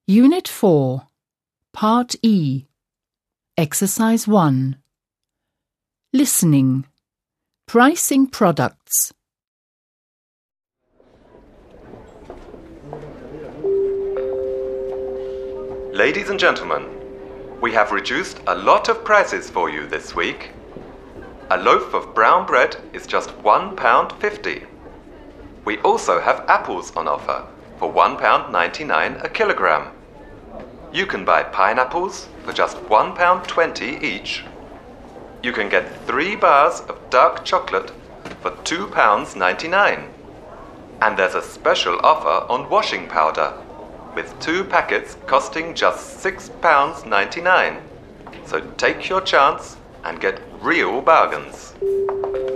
Unit 4, Part E, Exercise 1. Listening. Pricing products. Ladies and gentlemen, we have reduced a lot of prices for you this week. A loaf of brown bread is just £1.50. We also have apples on offer for £1.99 a kilogram. You can buy pineapples for just £1.20 each. You can get 3 bars of dark chocolate for £2.99. And there's a special offer on washing powder, with 2 packets costing just £6.99. So take your chance and get real bargains.